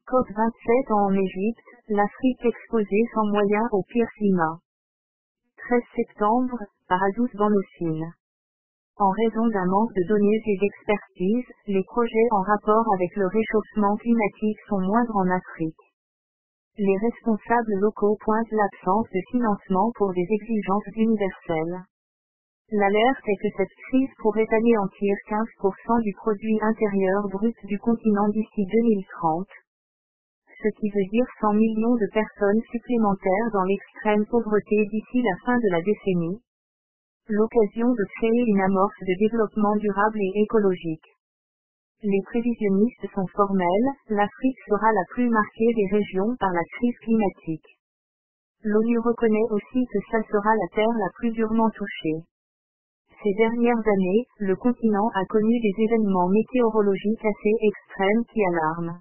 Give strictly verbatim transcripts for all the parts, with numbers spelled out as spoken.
COP vingt-sept en Égypte, l'Afrique exposée sans moyens au pire climat. treize septembre, par Azouz Banossine. En raison d'un manque de données et d'expertise, les projets en rapport avec le réchauffement climatique sont moindres en Afrique. Les responsables locaux pointent l'absence de financement pour des exigences universelles. L'alerte est que cette crise pourrait anéantir quinze pour cent du produit intérieur brut du continent d'ici deux mille trente. Ce qui veut dire cent millions de personnes supplémentaires dans l'extrême pauvreté d'ici la fin de la décennie. L'occasion de créer une amorce de développement durable et écologique. Les prévisionnistes sont formels, l'Afrique sera la plus marquée des régions par la crise climatique. L'ONU reconnaît aussi que ça sera la terre la plus durement touchée. Ces dernières années, le continent a connu des événements météorologiques assez extrêmes qui alarment.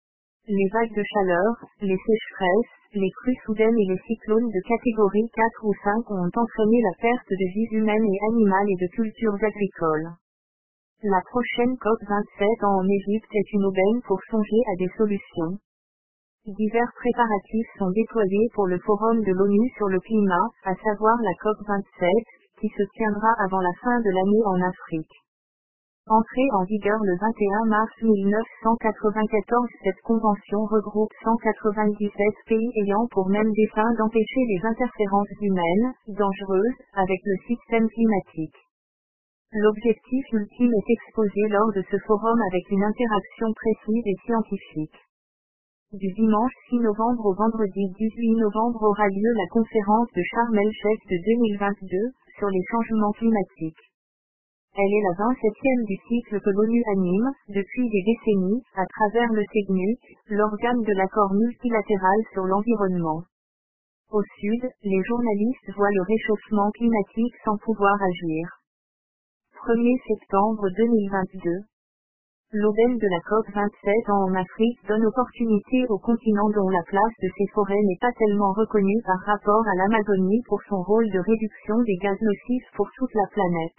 Les vagues de chaleur, les sécheresses, les crues soudaines et les cyclones de catégorie quatre ou cinq ont entraîné la perte de vies humaines et animales et de cultures agricoles. La prochaine COP vingt-sept en Égypte est une aubaine pour songer à des solutions. Divers préparatifs sont déployés pour le forum de l'ONU sur le climat, à savoir la COP vingt-sept, qui se tiendra avant la fin de l'année en Afrique. Entrée en vigueur le vingt et un mars mille neuf cent quatre-vingt-quatorze, cette convention regroupe cent quatre-vingt-dix-sept pays ayant pour même dessein d'empêcher les interférences humaines, dangereuses, avec le système climatique. L'objectif ultime est exposé lors de ce forum avec une interaction précise et scientifique. Du dimanche six novembre au vendredi dix-huit novembre aura lieu la conférence de Sharm el-Sheikh de deux mille vingt-deux, sur les changements climatiques. Elle est la vingt-septième du cycle que l'ONU anime, depuis des décennies, à travers le C E N U C, l'organe de l'accord multilatéral sur l'environnement. Au sud, les journalistes voient le réchauffement climatique sans pouvoir agir. premier septembre deux mille vingt-deux. L'aubaine de la COP vingt-sept en Afrique donne opportunité au continent dont la place de ses forêts n'est pas tellement reconnue par rapport à l'Amazonie pour son rôle de réduction des gaz nocifs pour toute la planète.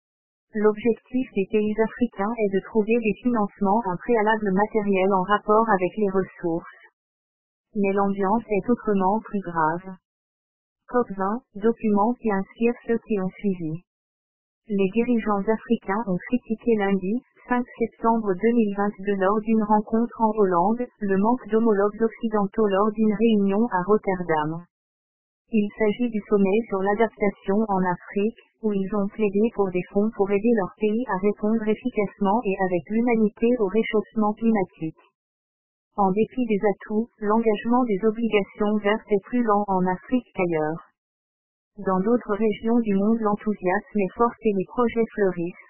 L'objectif des pays africains est de trouver des financements un préalable matériel en rapport avec les ressources. Mais l'ambiance est autrement plus grave. COP vingt, document qui inspire ceux qui ont suivi. Les dirigeants africains ont critiqué lundi, cinq septembre deux mille vingt-deux lors d'une rencontre en Hollande, le manque d'homologues occidentaux lors d'une réunion à Rotterdam. Il s'agit du sommet sur l'adaptation en Afrique, où ils ont plaidé pour des fonds pour aider leur pays à répondre efficacement et avec l'humanité au réchauffement climatique. En dépit des atouts, l'engagement des obligations vertes est plus lent en Afrique qu'ailleurs. Dans d'autres régions du monde, l'enthousiasme est fort et les projets fleurissent.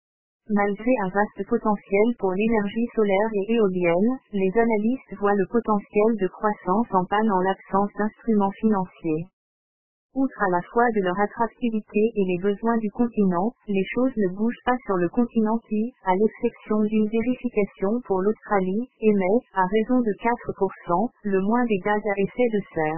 Malgré un vaste potentiel pour l'énergie solaire et éolienne, les analystes voient le potentiel de croissance en panne en l'absence d'instruments financiers. Outre à la fois de leur attractivité et les besoins du continent, les choses ne bougent pas sur le continent qui, à l'exception d'une vérification pour l'Australie, émet, à raison de quatre pour cent, le moins des gaz à effet de serre.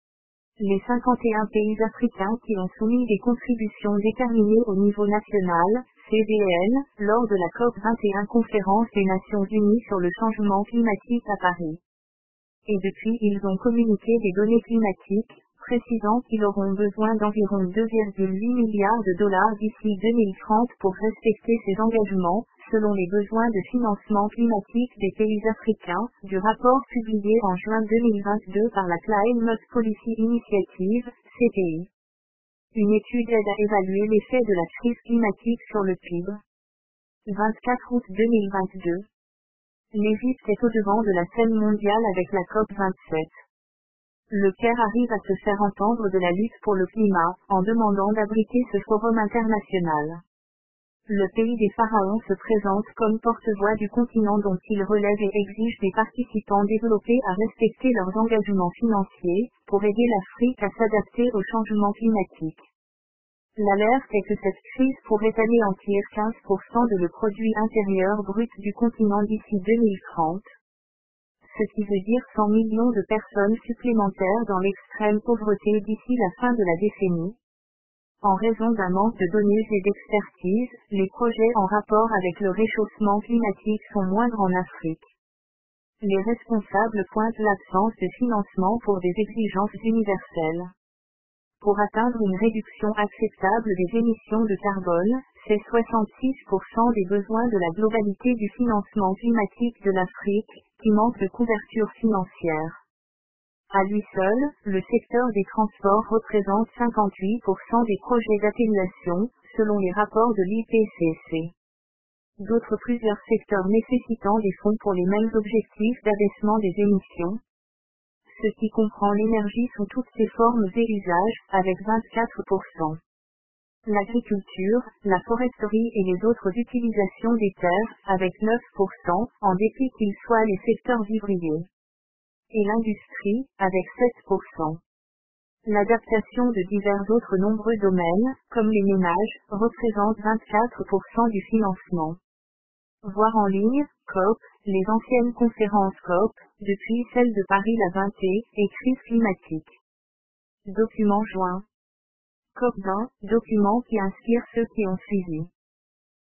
Les cinquante et un pays africains qui ont soumis des contributions déterminées au niveau national, C D N, lors de la COP vingt et un conférence des Nations Unies sur le changement climatique à Paris. Et depuis ils ont communiqué des données climatiques, précisant qu'ils auront besoin d'environ deux virgule huit milliards de dollars d'ici deux mille trente pour respecter ces engagements, selon les besoins de financement climatique des pays africains, du rapport publié en juin deux mille vingt-deux par la Climate Policy Initiative, C P I. Une étude aide à évaluer l'effet de la crise climatique sur le P I B. vingt-quatre août deux mille vingt-deux. L'Égypte est au-devant de la scène mondiale avec la COP vingt-sept. Le Caire arrive à se faire entendre de la lutte pour le climat, en demandant d'abriter ce forum international. Le pays des pharaons se présente comme porte-voix du continent dont il relève et exige des participants développés à respecter leurs engagements financiers, pour aider l'Afrique à s'adapter au changement climatique. L'alerte est que cette crise pourrait anéantir quinze pour cent de le produit intérieur brut du continent d'ici deux mille trente. Ce qui veut dire cent millions de personnes supplémentaires dans l'extrême pauvreté d'ici la fin de la décennie. En raison d'un manque de données et d'expertise, les projets en rapport avec le réchauffement climatique sont moindres en Afrique. Les responsables pointent l'absence de financement pour des exigences universelles. Pour atteindre une réduction acceptable des émissions de carbone, c'est soixante-six pour cent des besoins de la globalité du financement climatique de l'Afrique, qui manque de couverture financière. À lui seul, le secteur des transports représente cinquante-huit pour cent des projets d'atténuation, selon les rapports de l'I P C C. D'autres plusieurs secteurs nécessitant des fonds pour les mêmes objectifs d'abaissement des émissions. Ce qui comprend l'énergie sous toutes ses formes et usages, avec vingt-quatre pour cent. L'agriculture, la foresterie et les autres utilisations des terres, avec neuf pour cent, en dépit qu'ils soient les secteurs vivriers. Et l'industrie, avec sept pour cent. L'adaptation de divers autres nombreux domaines, comme les ménages, représente vingt-quatre pour cent du financement. Voir en ligne, C O P, les anciennes conférences C O P, depuis celle de Paris la vingt et crise climatique. Document joint. C O P vingt, document qui inspire ceux qui ont suivi.